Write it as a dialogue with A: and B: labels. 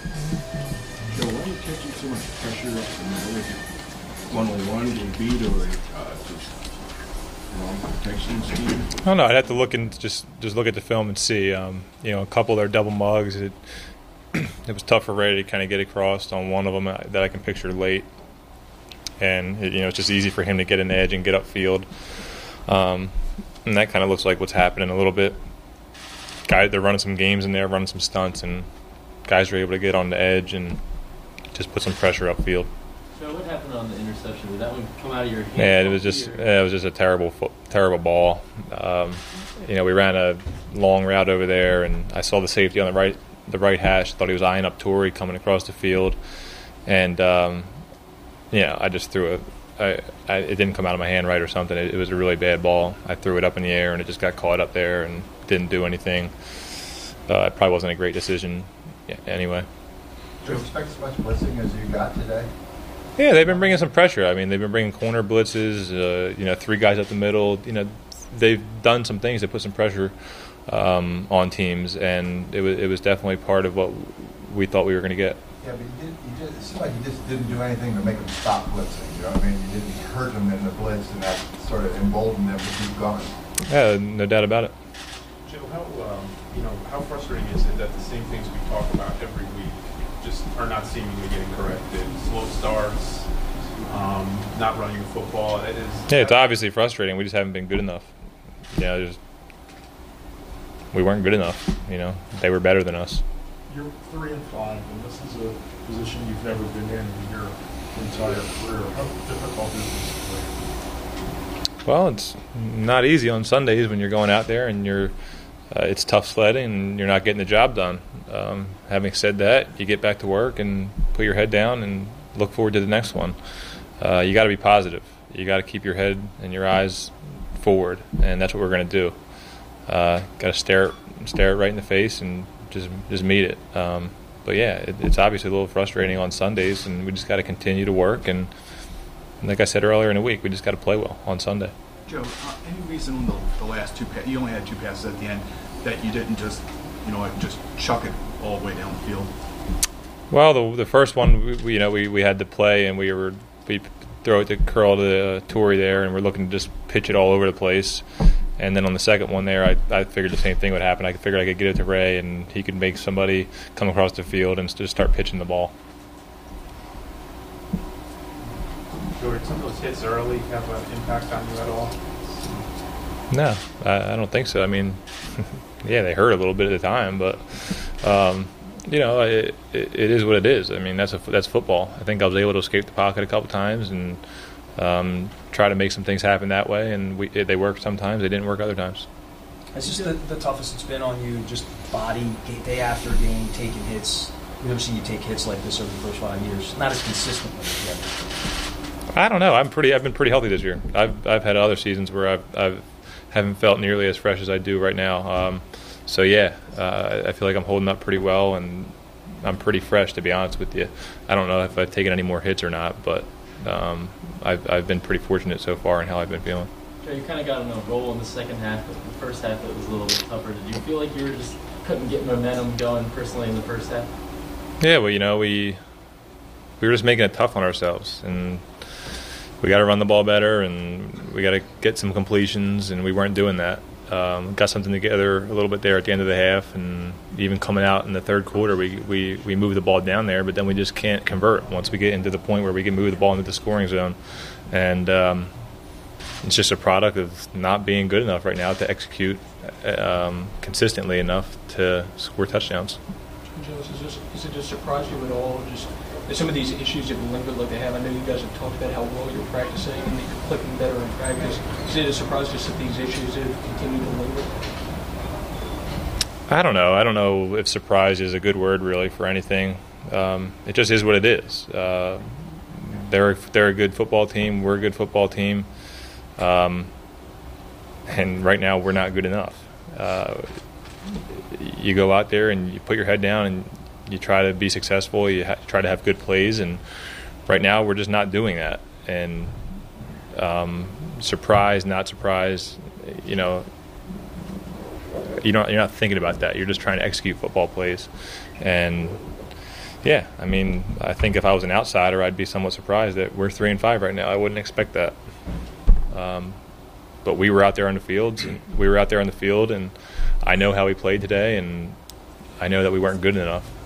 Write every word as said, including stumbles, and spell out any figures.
A: Joe, why are you catching so much pressure up the middle? Is it one-on-one and beat or uh, just wrong protection scheme?
B: I don't know. I'd have to look and just just look at the film and see. Um, you know, a couple of their double mugs. It it was tough for Ray to kind of get across on one of them that I can picture late, and it, you know it's just easy for him to get an edge and get upfield. Um, and that kind of looks like what's happening a little bit. Guys, they're running some games in there, running some stunts, and guys are able to get on the edge and just put some pressure upfield.
C: So what happened on the interception? Did that one come out of your hand?
B: Yeah, it was just yeah, it was just a terrible terrible ball. Um, you know, we ran a long route over there, and I saw the safety on the right the right hash. Thought he was eyeing up Torrey coming across the field, and um, you know, I just threw it. I, I, it didn't come out of my hand right or something. It, it was a really bad ball. I threw it up in the air, and it just got caught up there and didn't do anything. Uh, it probably wasn't a great decision anyway.
D: Do you expect as much blitzing as you got today?
B: Yeah, they've been bringing some pressure. I mean, they've been bringing corner blitzes, uh, you know, three guys up the middle. You know, they've done some things to put some pressure um, on teams, and it was it was definitely part of what we thought we were going to get.
D: Yeah, but you did, you did, it seemed like you just didn't do anything to make them stop blitzing. You know what I mean? You didn't hurt them in the blitz, and that sort of emboldened them to keep going.
B: Yeah, no doubt about it.
E: Joe, how um, you know how frustrating is it that the same things we talk about every week just are not seemingly getting corrected? Slow starts, um, not running the football. It is.
B: Yeah, it's obviously frustrating. We just haven't been good enough. You know, just we weren't good enough. You know, they were better than us.
F: You're three and five, and this is a position you've never been in in your entire career. How difficult is this for you?
B: Well, it's not easy on Sundays when you're going out there and you're. Uh, it's tough sledding and you're not getting the job done. Um, having said that, you get back to work and put your head down and look forward to the next one. Uh, you got to be positive. You got to keep your head and your eyes forward, and that's what we're going to do. Uh, got to stare stare it right in the face and just just meet it. Um, but yeah, it, it's obviously a little frustrating on Sundays, and we just got to continue to work. And, and like I said earlier in the week, we just got to play well on Sunday.
G: Joe, uh, any reason the, the last two pa- you only had two passes at the end that you didn't just you know just chuck it all the way down the field?
B: Well, the the first one, we, you know, we, we had to play, and we were we throw it to curl to uh, Torrey there, and we're looking to just pitch it all over the place. And then on the second one there, I, I figured the same thing would happen. I figured I could get it to Ray, and he could make somebody come across the field and just start pitching the ball.
E: George, some of those hits early have an impact on you at all?
B: No, I, I don't think so. I mean, yeah, they hurt a little bit at the time, but um, you know, it, it, it is what it is. I mean, that's a, that's football. I think I was able to escape the pocket a couple times and um, try to make some things happen that way, and we, it, they worked sometimes. They didn't work other times.
H: It's just the, the toughest it's been on you, just body, day after game, taking hits. We've never seen you take hits like this over the first five years. Not as consistently as the
B: I don't know. I'm pretty. I've been pretty healthy this year. I've I've had other seasons where I've I've haven't felt nearly as fresh as I do right now. Um, so yeah, uh, I feel like I'm holding up pretty well, and I'm pretty fresh, to be honest with you. I don't know if I've taken any more hits or not, but um, I've I've been pretty fortunate so far in how I've been feeling.
C: Joe, you kind of got on a roll in the second half, but the first half it was a little bit tougher. Did you feel like you were just couldn't get momentum going personally in the first half?
B: Yeah, well, you know, we we were just making it tough on ourselves, and we got to run the ball better, and we got to get some completions, and we weren't doing that. Um, got something together a little bit there at the end of the half, and even coming out in the third quarter, we, we, we moved the ball down there, but then we just can't convert once we get into the point where we can move the ball into the scoring zone. And um, it's just a product of not being good enough right now to execute um, consistently enough to score touchdowns.
F: Joe, is, this, is it just surprise you at all? Just that some of these issues have lingered like they have. I know you guys have talked about how well you're practicing and that you're clicking better in practice. Is it a surprise just that these issues have continued to linger?
B: I don't know. I don't know if surprise is a good word really for anything. Um, it just is what it is. Uh, they're they're a good football team. We're a good football team, um, and right now we're not good enough. Uh, you go out there and you put your head down and you try to be successful. You ha- try to have good plays, and right now we're just not doing that. And um, surprise, not surprise, you know, you don't, you're not thinking about that. You're just trying to execute football plays, and Yeah, I mean, I think if I was an outsider, I'd be somewhat surprised that we're three and five right now. I wouldn't expect that. Um, but we were out there on the fields, and we were out there on the field, and I know how we played today, and I know that we weren't good enough.